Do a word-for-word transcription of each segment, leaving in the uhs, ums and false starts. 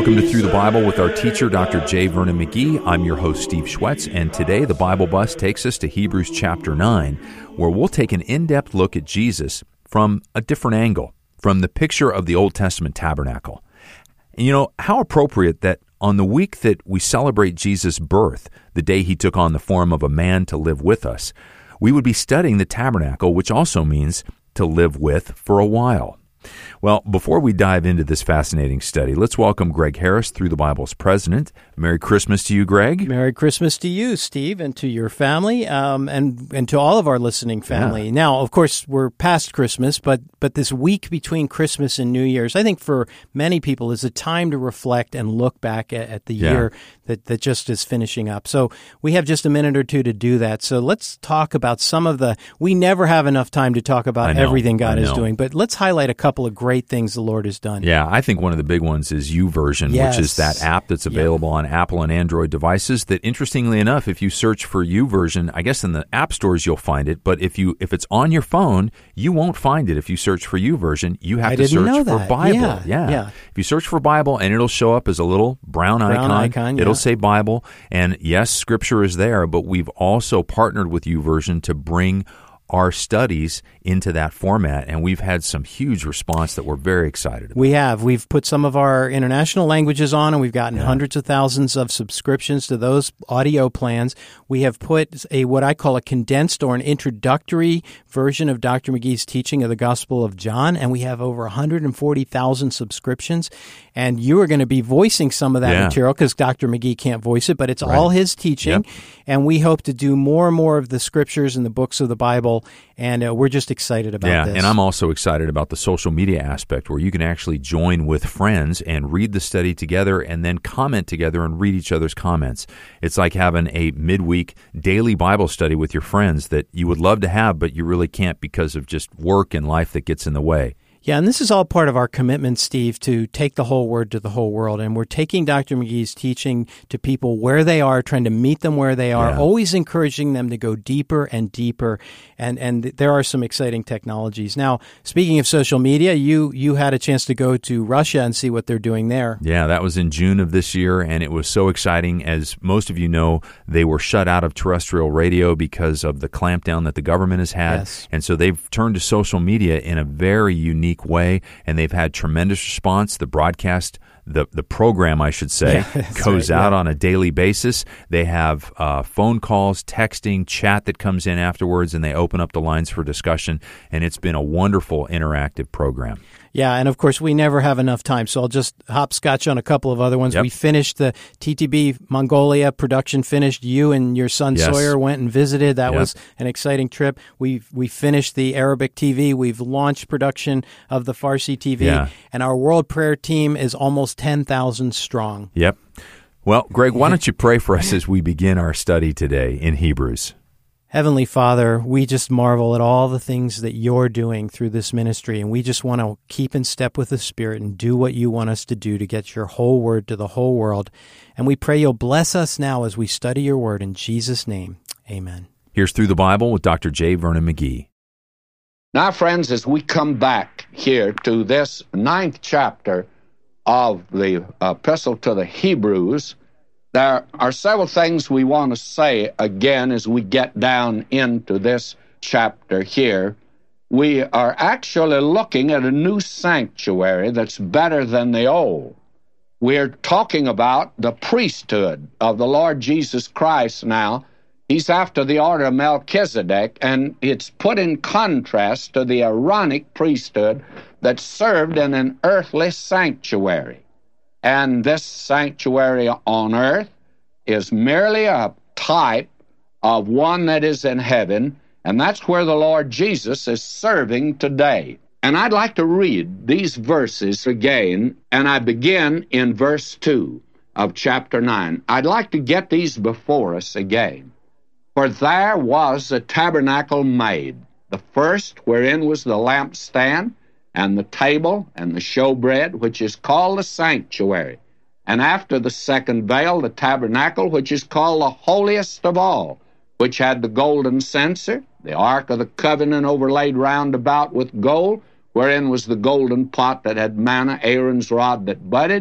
Welcome to Through the Bible with our teacher, Doctor J. Vernon McGee. I'm your host, Steve Schwetz, and today the Bible Bus takes us to Hebrews chapter nine, where we'll take an in-depth look at Jesus from a different angle, from the picture of the Old Testament tabernacle. And you know, how appropriate that on the week that we celebrate Jesus' birth, the day he took on the form of a man to live with us, we would be studying the tabernacle, which also means to live with for a while. Well, before we dive into this fascinating study, let's welcome Greg Harris, Through the Bible's president. Merry Christmas to you, Greg. Merry Christmas to you, Steve, and to your family, um, and and to all of our listening family. Yeah. Now, of course, we're past Christmas, but but this week between Christmas and New Year's, I think for many people is a time to reflect and look back at, at the yeah. year that, that just is finishing up. So we have just a minute or two to do that. So let's talk about some of the, we never have enough time to talk about know, everything God is doing, but let's highlight a couple of great things the Lord has done. Yeah, I think one of the big ones is YouVersion, yes. which is that app that's available yeah. on Apple and Android devices that, interestingly enough, if you search for YouVersion, I guess in the app stores you'll find it, but if you if it's on your phone, you won't find it if you search for YouVersion. You have I to search for that. Bible. Yeah. Yeah. yeah. If you search for Bible, and it'll show up as a little brown, brown icon. icon it'll yeah. say Bible, and yes, Scripture is there, but we've also partnered with YouVersion to bring our studies into that format, and we've had some huge response that we're very excited about. We have. We've put some of our international languages on, and we've gotten yeah. hundreds of thousands of subscriptions to those audio plans. We have put a what I call a condensed or an introductory version of Doctor McGee's teaching of the Gospel of John, and we have over one hundred forty thousand subscriptions. And you are going to be voicing some of that yeah. material because Doctor McGee can't voice it, but it's right. all his teaching. Yep. And we hope to do more and more of the scriptures and the books of the Bible. And uh, we're just excited about yeah, this. And I'm also excited about the social media aspect where you can actually join with friends and read the study together and then comment together and read each other's comments. It's like having a midweek daily Bible study with your friends that you would love to have, but you really can't because of just work and life that gets in the way. Yeah, and this is all part of our commitment, Steve, to take the whole word to the whole world. And we're taking Doctor McGee's teaching to people where they are, trying to meet them where they are, yeah. always encouraging them to go deeper and deeper. And and there are some exciting technologies. Now, speaking of social media, you you had a chance to go to Russia and see what they're doing there. Yeah, that was in June of this year, and it was so exciting. As most of you know, they were shut out of terrestrial radio because of the clampdown that the government has had. Yes. And so they've turned to social media in a very unique way, and they've had tremendous response. The broadcast, the the program, I should say, yeah, goes right, out yeah. on a daily basis. They have uh, phone calls, texting, chat that comes in afterwards, and they open up the lines for discussion, and it's been a wonderful interactive program. Yeah, and of course, we never have enough time, so I'll just hopscotch on a couple of other ones. Yep. We finished the T T B Mongolia production finished. You and your son yes. Sawyer went and visited. That yep. was an exciting trip. We we finished the Arabic T V. We've launched production of the Farsi T V, yeah. and our World Prayer Team is almost ten thousand strong. Yep. Well, Greg, why don't you pray for us as we begin our study today in Hebrews? Heavenly Father, we just marvel at all the things that you're doing through this ministry, and we just want to keep in step with the Spirit and do what you want us to do to get your whole word to the whole world. And we pray you'll bless us now as we study your word in Jesus' name. Amen. Here's Through the Bible with Doctor J. Vernon McGee. Now, friends, as we come back here to this ninth chapter of the Epistle to the Hebrews, there are several things we want to say again as we get down into this chapter here. We are actually looking at a new sanctuary that's better than the old. We're talking about the priesthood of the Lord Jesus Christ now. He's after the order of Melchizedek, and it's put in contrast to the Aaronic priesthood that served in an earthly sanctuary. And this sanctuary on earth is merely a type of one that is in heaven, and that's where the Lord Jesus is serving today. And I'd like to read these verses again, and I begin in verse two of chapter nine. I'd like to get these before us again. For there was a tabernacle made, the first wherein was the lampstand, and the table, and the showbread, which is called the sanctuary. And after the second veil, the tabernacle, which is called the holiest of all, which had the golden censer, the ark of the covenant overlaid round about with gold, wherein was the golden pot that had manna, Aaron's rod that budded,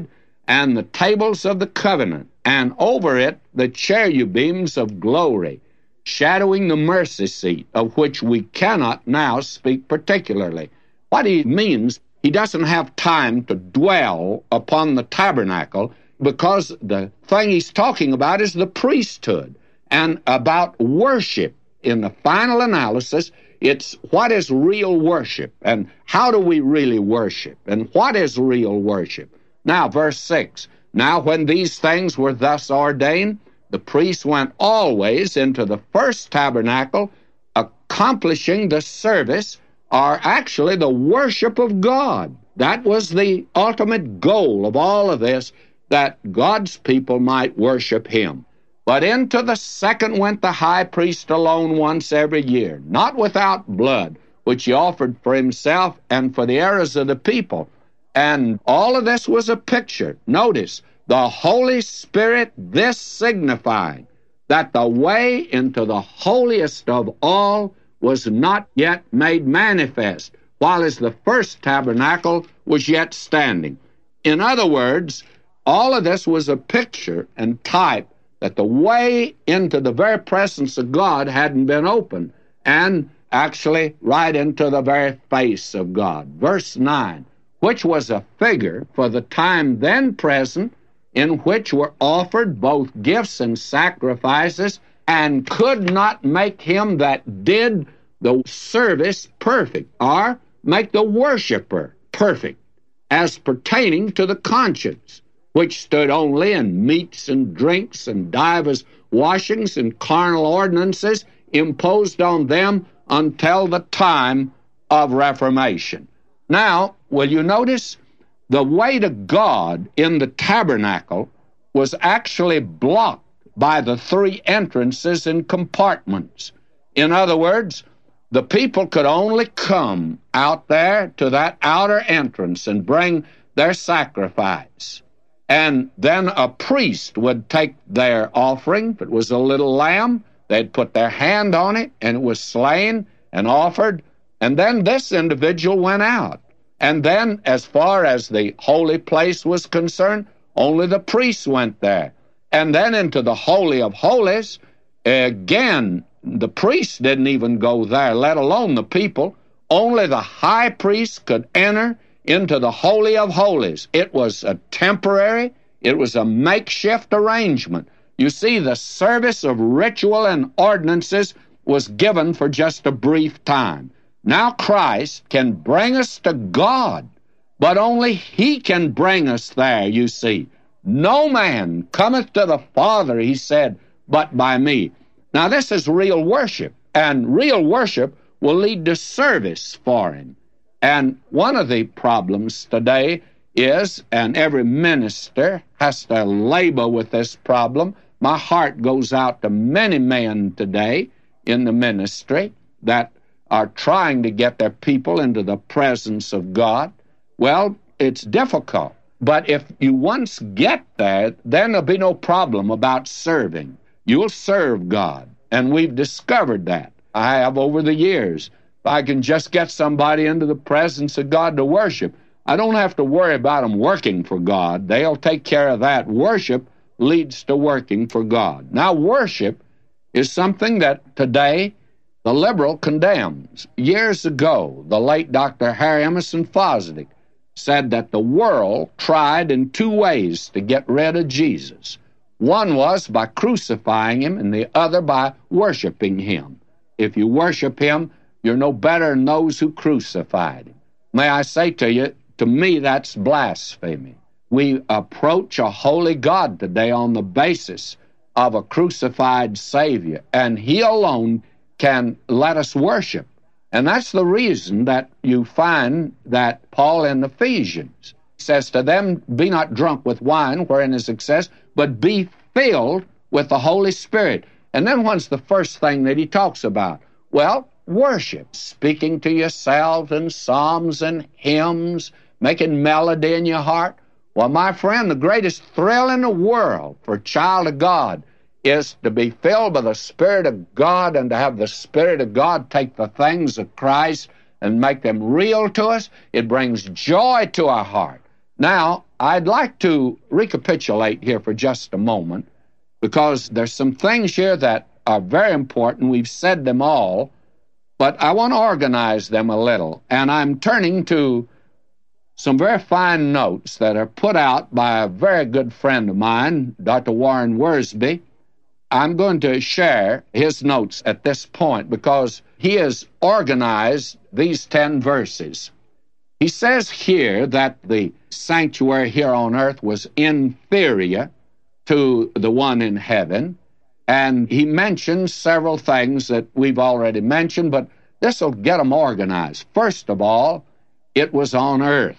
and the tables of the covenant, and over it the cherubims of glory, shadowing the mercy seat, of which we cannot now speak particularly. What he means, he doesn't have time to dwell upon the tabernacle, because the thing he's talking about is the priesthood and about worship. In the final analysis, it's what is real worship, and how do we really worship, and what is real worship. Now, verse six, now when these things were thus ordained, the priests went always into the first tabernacle, accomplishing the service, or actually the worship of God. That was the ultimate goal of all of this, that God's people might worship him. But into the second went the high priest alone once every year, not without blood, which he offered for himself and for the errors of the people. And all of this was a picture. Notice, the Holy Spirit, this signifying that the way into the holiest of all was not yet made manifest, while as the first tabernacle was yet standing. In other words, all of this was a picture and type that the way into the very presence of God hadn't been opened, and actually right into the very face of God. Verse nine, which was a figure for the time then present, in which were offered both gifts and sacrifices, and could not make him that did the service perfect, or make the worshiper perfect, as pertaining to the conscience, which stood only in meats and drinks and divers washings and carnal ordinances imposed on them until the time of Reformation. Now, will you notice the way to God in the tabernacle was actually blocked by the three entrances and compartments. In other words, the people could only come out there to that outer entrance and bring their sacrifice. And then a priest would take their offering. If it was a little lamb, they'd put their hand on it, and it was slain and offered. And then this individual went out. And then, as far as the holy place was concerned, only the priest went there. And then into the Holy of Holies, again, the priest didn't even go there, let alone the people. Only the high priest could enter into the Holy of Holies. It was a temporary, it was a makeshift arrangement. You see, the service of ritual and ordinances was given for just a brief time. Now Christ can bring us to God, but only he can bring us there, you see. No man cometh to the Father, he said, but by me. Now this is real worship, and real worship will lead to service for him. And one of the problems today is, and every minister has to labor with this problem, my heart goes out to many men today in the ministry that are trying to get their people into the presence of God. Well, it's difficult. But if you once get there, then there'll be no problem about serving. You'll serve God. And we've discovered that. I have over the years. If I can just get somebody into the presence of God to worship, I don't have to worry about them working for God. They'll take care of that. Worship leads to working for God. Now, worship is something that today the liberal condemns. Years ago, the late Doctor Harry Emerson Fosdick said that the world tried in two ways to get rid of Jesus. One was by crucifying him, and the other by worshiping him. If you worship him, you're no better than those who crucified him. May I say to you, to me, that's blasphemy. We approach a holy God today on the basis of a crucified Savior, and he alone can let us worship. And that's the reason that you find that Paul in Ephesians says to them, be not drunk with wine, wherein is excess, but be filled with the Holy Spirit. And then what's the first thing that he talks about? Well, worship, speaking to yourselves in psalms and hymns, making melody in your heart. Well, my friend, the greatest thrill in the world for a child of God is to be filled by the Spirit of God and to have the Spirit of God take the things of Christ and make them real to us. It brings joy to our heart. Now, I'd like to recapitulate here for just a moment, because there's some things here that are very important. We've said them all, but I want to organize them a little. And I'm turning to some very fine notes that are put out by a very good friend of mine, Doctor Warren Wiersbe. I'm going to share his notes at this point because he has organized these ten verses. He says here that the sanctuary here on earth was inferior to the one in heaven, and he mentions several things that we've already mentioned, but this will get them organized. First of all, it was on earth.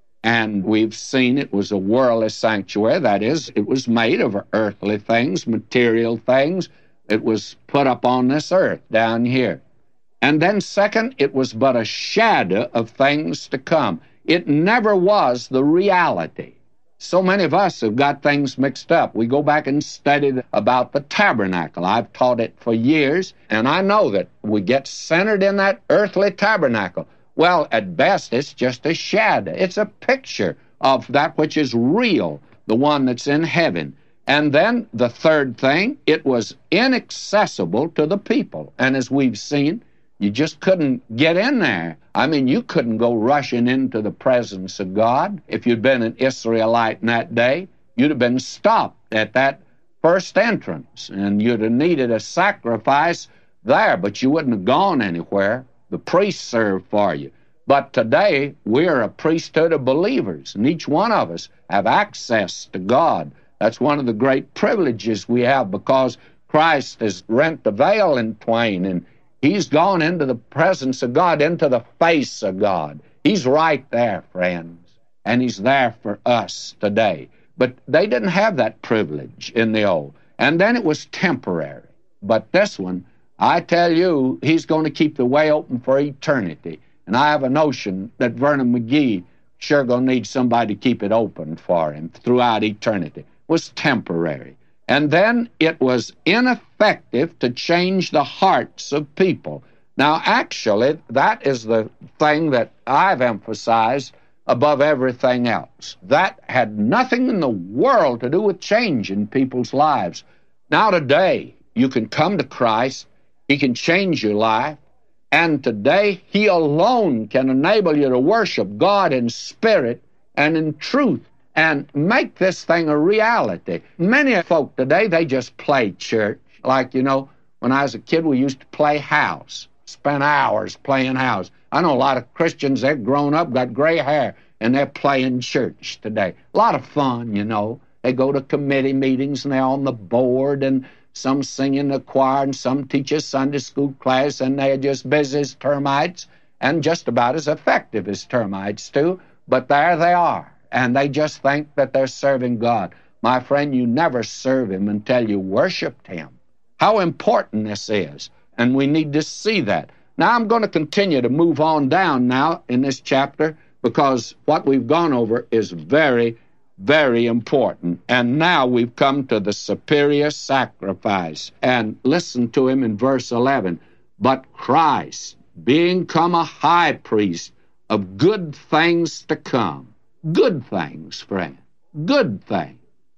And we've seen it was a worldly sanctuary. That is, it was made of earthly things, material things. It was put up on this earth down here. And then second, it was but a shadow of things to come. It never was the reality. So many of us have got things mixed up. We go back and study about the tabernacle. I've taught it for years, and I know that we get centered in that earthly tabernacle. Well, at best, it's just a shadow. It's a picture of that which is real, the one that's in heaven. And then the third thing, it was inaccessible to the people. And as we've seen, you just couldn't get in there. I mean, you couldn't go rushing into the presence of God. If you'd been an Israelite in that day, you'd have been stopped at that first entrance, and you'd have needed a sacrifice there, but you wouldn't have gone anywhere. The priests served for you. But today, we're a priesthood of believers, and each one of us have access to God. That's one of the great privileges we have, because Christ has rent the veil in twain, and He's gone into the presence of God, into the face of God. He's right there, friends, and He's there for us today. But they didn't have that privilege in the old. And then it was temporary. But this one, I tell you, He's going to keep the way open for eternity. And I have a notion that Vernon McGee sure going to need somebody to keep it open for him throughout eternity. It was temporary. And then it was ineffective to change the hearts of people. Now, actually, that is the thing that I've emphasized above everything else. That had nothing in the world to do with changing people's lives. Now, today, you can come to Christ. He can change your life. And today, He alone can enable you to worship God in spirit and in truth and make this thing a reality. Many folk today, they just play church. Like, you know, when I was a kid, we used to play house, spend hours playing house. I know a lot of Christians, they've grown up, got gray hair, and they're playing church today. A lot of fun, you know. They go to committee meetings, and they're on the board, and some sing in the choir, and some teach a Sunday school class, and they're just busy as termites, and just about as effective as termites, too. But there they are, and they just think that they're serving God. My friend, you never serve Him until you worshiped Him. How important this is, and we need to see that. Now, I'm going to continue to move on down now in this chapter, because what we've gone over is very, very important. And now we've come to the superior sacrifice. And listen to him in verse eleven. But Christ, being come a high priest of good things to come. Good things, friend. Good things.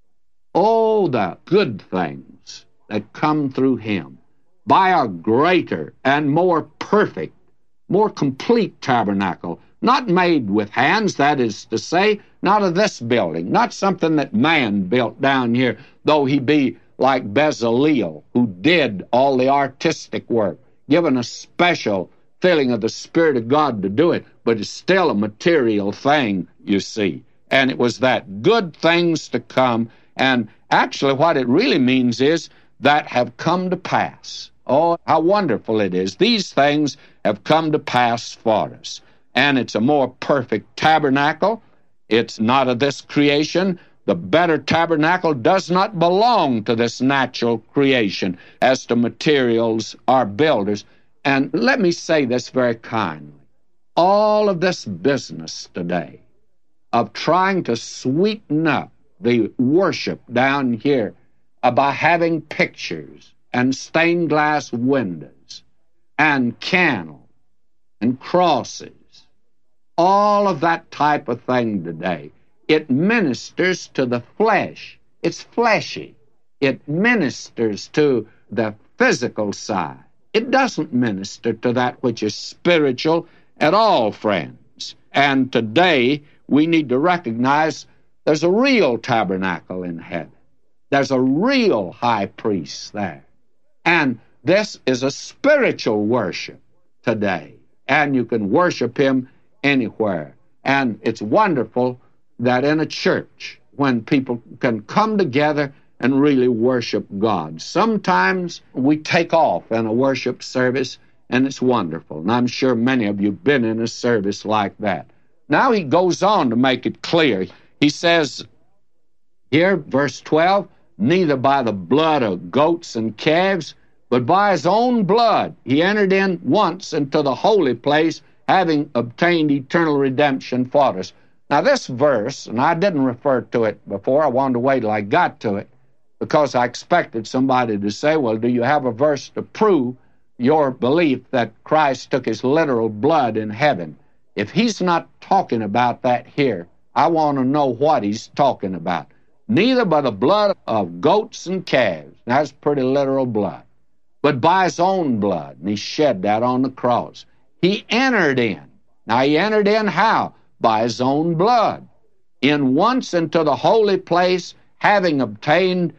Oh, the good things that come through Him. By a greater and more perfect, more complete tabernacle, not made with hands, that is to say, not of this building, not something that man built down here, though he be like Bezaleel, who did all the artistic work, given a special filling of the Spirit of God to do it, but it's still a material thing, you see. And it was that good things to come, and actually what it really means is that have come to pass. Oh, how wonderful it is. These things have come to pass for us. And it's a more perfect tabernacle. It's not of this creation. The better tabernacle does not belong to this natural creation as to materials or builders. And let me say this very kindly. All of this business today of trying to sweeten up the worship down here by having pictures and stained glass windows and candles and crosses, all of that type of thing today it ministers to the flesh. It's fleshy. It ministers to the physical side. It doesn't minister to that which is spiritual at all, friends. And today, we need to recognize there's a real tabernacle in heaven. There's a real high priest there. And this is a spiritual worship today. And you can worship him anywhere. And it's wonderful that in a church, when people can come together and really worship God. Sometimes we take off in a worship service, and it's wonderful. And I'm sure many of you have been in a service like that. Now he goes on to make it clear. He says here, verse twelve, neither by the blood of goats and calves, but by his own blood he entered in once into the holy place, having obtained eternal redemption for us. Now this verse, and I didn't refer to it before, I wanted to wait till I got to it, because I expected somebody to say, well, do you have a verse to prove your belief that Christ took his literal blood in heaven? If he's not talking about that here, I want to know what he's talking about. Neither by the blood of goats and calves, that's pretty literal blood, but by his own blood, and he shed that on the cross. He entered in. Now he entered in how? By his own blood. In once into the holy place, having obtained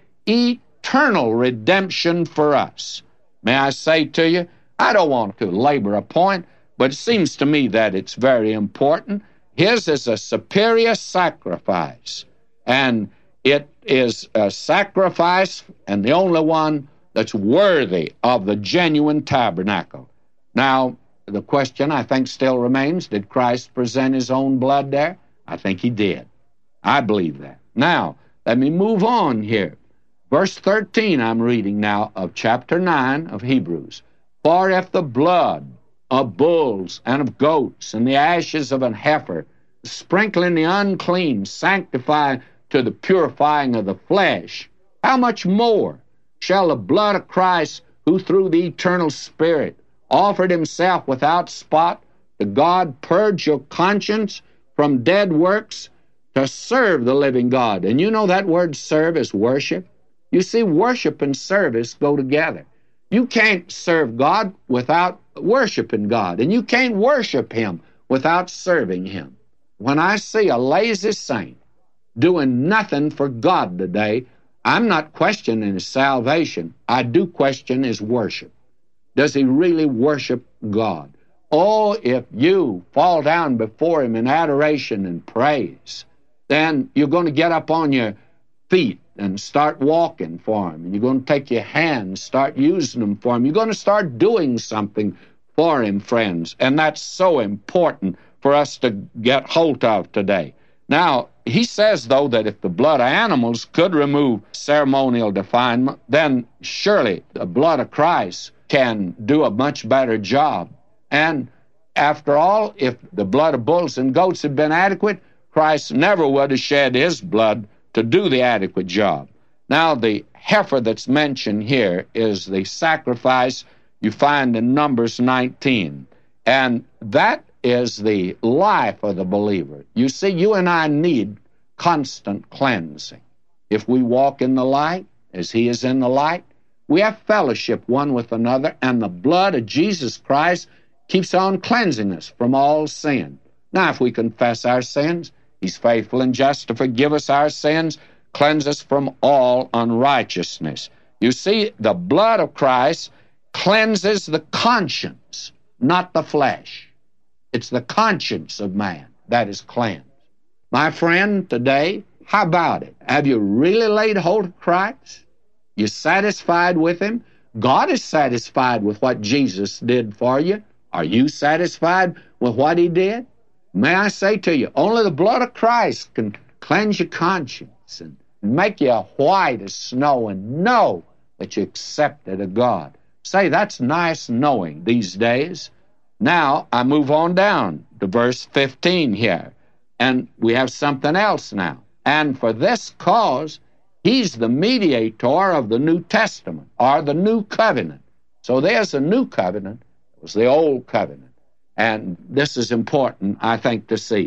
eternal redemption for us. May I say to you, I don't want to labor a point, but it seems to me that it's very important. His is a superior sacrifice, and it is a sacrifice and the only one that's worthy of the genuine tabernacle. Now, the question, I think, still remains, did Christ present his own blood there? I think he did. I believe that. Now, let me move on here. Verse thirteen, I'm reading now of chapter nine of Hebrews. For if the blood of bulls and of goats and the ashes of an heifer, sprinkling the unclean, sanctify to the purifying of the flesh, how much more shall the blood of Christ, who through the eternal Spirit offered himself without spot to God, purge your conscience from dead works to serve the living God? And you know that word serve is worship. You see, worship and service go together. You can't serve God without worshiping God, and you can't worship him without serving him. When I see a lazy saint doing nothing for God today, I'm not questioning his salvation. I do question his worship. Does he really worship God? Oh, if you fall down before him in adoration and praise, then you're going to get up on your feet and start walking for him. And you're going to take your hands, start using them for him. You're going to start doing something for him, friends. And that's so important for us to get hold of today. Now, he says, though, that if the blood of animals could remove ceremonial defilement, then surely the blood of Christ can do a much better job. And after all, if the blood of bulls and goats had been adequate, Christ never would have shed his blood to do the adequate job. Now, the heifer that's mentioned here is the sacrifice you find in Numbers nineteen. And that is the life of the believer. You see, you and I need constant cleansing. If we walk in the light, as he is in the light, we have fellowship one with another, and the blood of Jesus Christ keeps on cleansing us from all sin. Now, if we confess our sins, he's faithful and just to forgive us our sins, cleanse us from all unrighteousness. You see, the blood of Christ cleanses the conscience, not the flesh. It's the conscience of man that is cleansed. My friend, today, how about it? Have you really laid hold of Christ? You satisfied with him? God is satisfied with what Jesus did for you. Are you satisfied with what he did? May I say to you, only the blood of Christ can cleanse your conscience and make you white as snow and know that you accepted of God. Say, that's nice knowing these days. Now, I move on down to verse fifteen here, and we have something else now. And for this cause, he's the mediator of the New Testament, or the New Covenant. So there's a New Covenant. It was the Old Covenant. And this is important, I think, to see.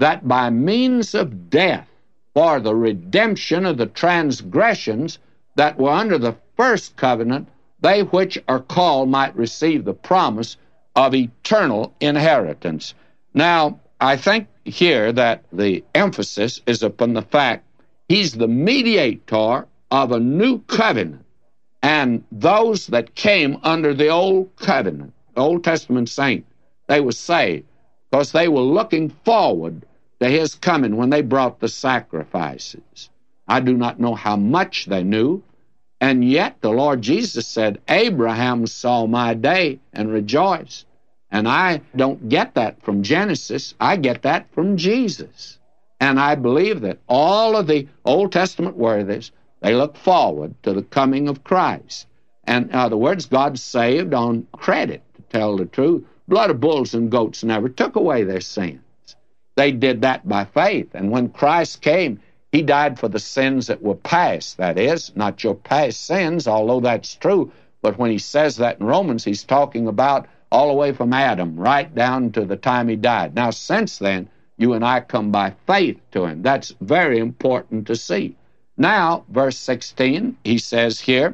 that by means of death, for the redemption of the transgressions that were under the first covenant, they which are called might receive the promise of eternal inheritance. Now, I think here that the emphasis is upon the fact he's the mediator of a new covenant. And those that came under the old covenant, Old Testament saints, they were saved because they were looking forward to his coming when they brought the sacrifices. I do not know how much they knew, and yet the Lord Jesus said, Abraham saw my day and rejoiced. And I don't get that from Genesis. I get that from Jesus. And I believe that all of the Old Testament worthies, they look forward to the coming of Christ. And in other words, God saved on credit, to tell the truth. Blood of bulls and goats never took away their sins. They did that by faith. And when Christ came, he died for the sins that were past. That is, not your past sins, although that's true. But when he says that in Romans, he's talking about all the way from Adam, right down to the time he died. Now, since then, you and I come by faith to him. That's very important to see. Now, verse sixteen, he says here,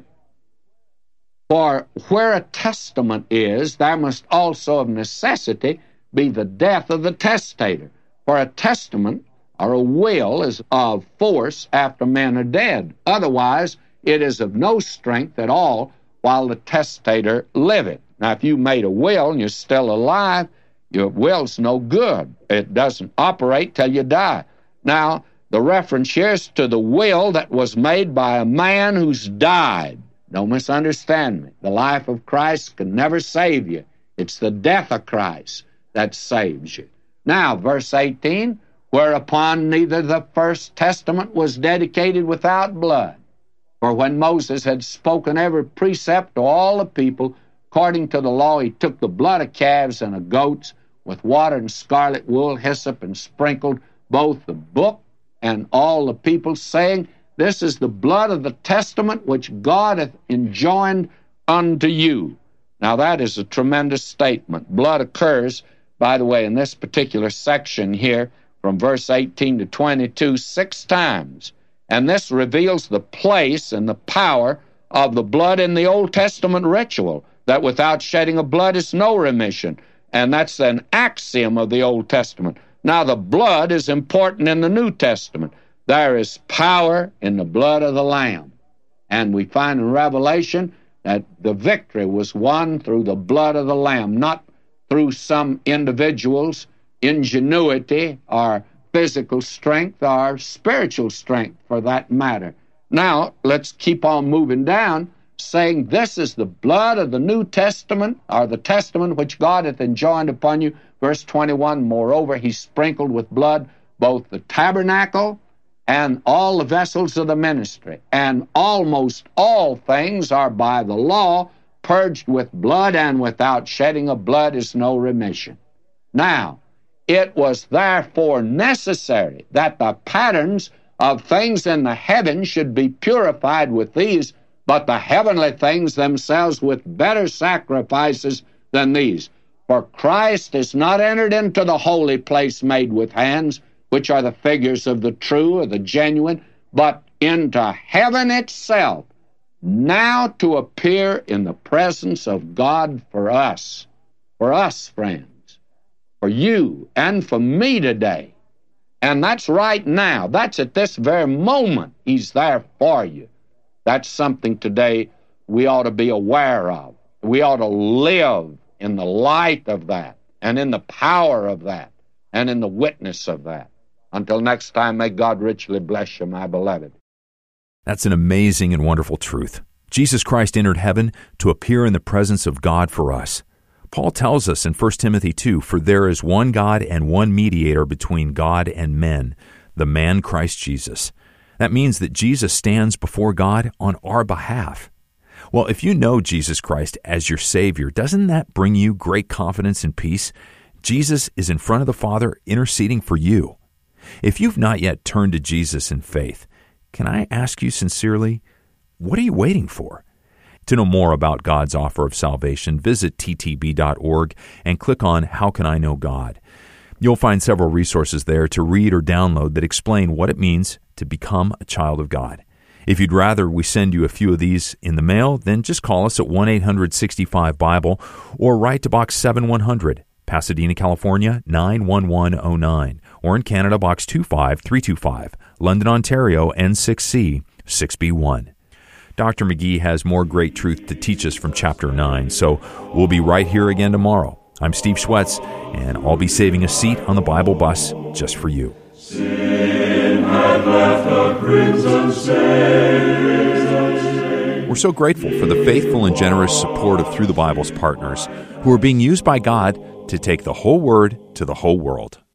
for where a testament is, there must also of necessity be the death of the testator. For a testament or a will is of force after men are dead. Otherwise, it is of no strength at all while the testator liveth. Now, if you made a will and you're still alive, your will's no good. It doesn't operate till you die. Now, the reference here is to the will that was made by a man who's died. Don't misunderstand me. The life of Christ can never save you. It's the death of Christ that saves you. Now, verse eighteen, whereupon neither the first testament was dedicated without blood. For when Moses had spoken every precept to all the people, according to the law, he took the blood of calves and of goats with water and scarlet wool, hyssop, and sprinkled both the book and all the people, saying, this is the blood of the testament which God hath enjoined unto you. Now that is a tremendous statement. Blood occurs, by the way, in this particular section here, from verse eighteen to twenty-two, six times. And this reveals the place and the power of the blood in the Old Testament ritual, that without shedding of blood is no remission. And that's an axiom of the Old Testament. Now, the blood is important in the New Testament. There is power in the blood of the Lamb. And we find in Revelation that the victory was won through the blood of the Lamb, not through some individual's ingenuity or physical strength or spiritual strength, for that matter. Now, let's keep on moving down, saying this is the blood of the New Testament, or the testament which God hath enjoined upon you. Verse twenty-one, moreover, he sprinkled with blood both the tabernacle and all the vessels of the ministry. And almost all things are by the law purged with blood, and without shedding of blood is no remission. Now, it was therefore necessary that the patterns of things in the heavens should be purified with these, but the heavenly things themselves with better sacrifices than these. For Christ is not entered into the holy place made with hands, which are the figures of the true or the genuine, but into heaven itself, now to appear in the presence of God for us, for us, friends, for you and for me today. And that's right now. That's at this very moment. He's there for you. That's something today we ought to be aware of. We ought to live in the light of that, and in the power of that, and in the witness of that. Until next time, may God richly bless you, my beloved. That's an amazing and wonderful truth. Jesus Christ entered heaven to appear in the presence of God for us. Paul tells us in First Timothy two, for there is one God and one mediator between God and men, the man Christ Jesus. That means that Jesus stands before God on our behalf. Well, if you know Jesus Christ as your Savior, doesn't that bring you great confidence and peace? Jesus is in front of the Father interceding for you. If you've not yet turned to Jesus in faith, can I ask you sincerely, what are you waiting for? To know more about God's offer of salvation, visit T T B dot org and click on How Can I Know God? You'll find several resources there to read or download that explain what it means to become a child of God. If you'd rather we send you a few of these in the mail, then just call us at one eight hundred sixty-five Bible or write to Box seven one hundred, Pasadena, California, nine one one oh nine, or in Canada, Box two five three two five, London, Ontario, N six C six B one. Doctor McGee has more great truth to teach us from chapter nine, so we'll be right here again tomorrow. I'm Steve Schwetz, and I'll be saving a seat on the Bible bus just for you. Sin had left a crimson stain. We're so grateful for the faithful and generous support of Through the Bible's partners, who are being used by God to take the whole Word to the whole world.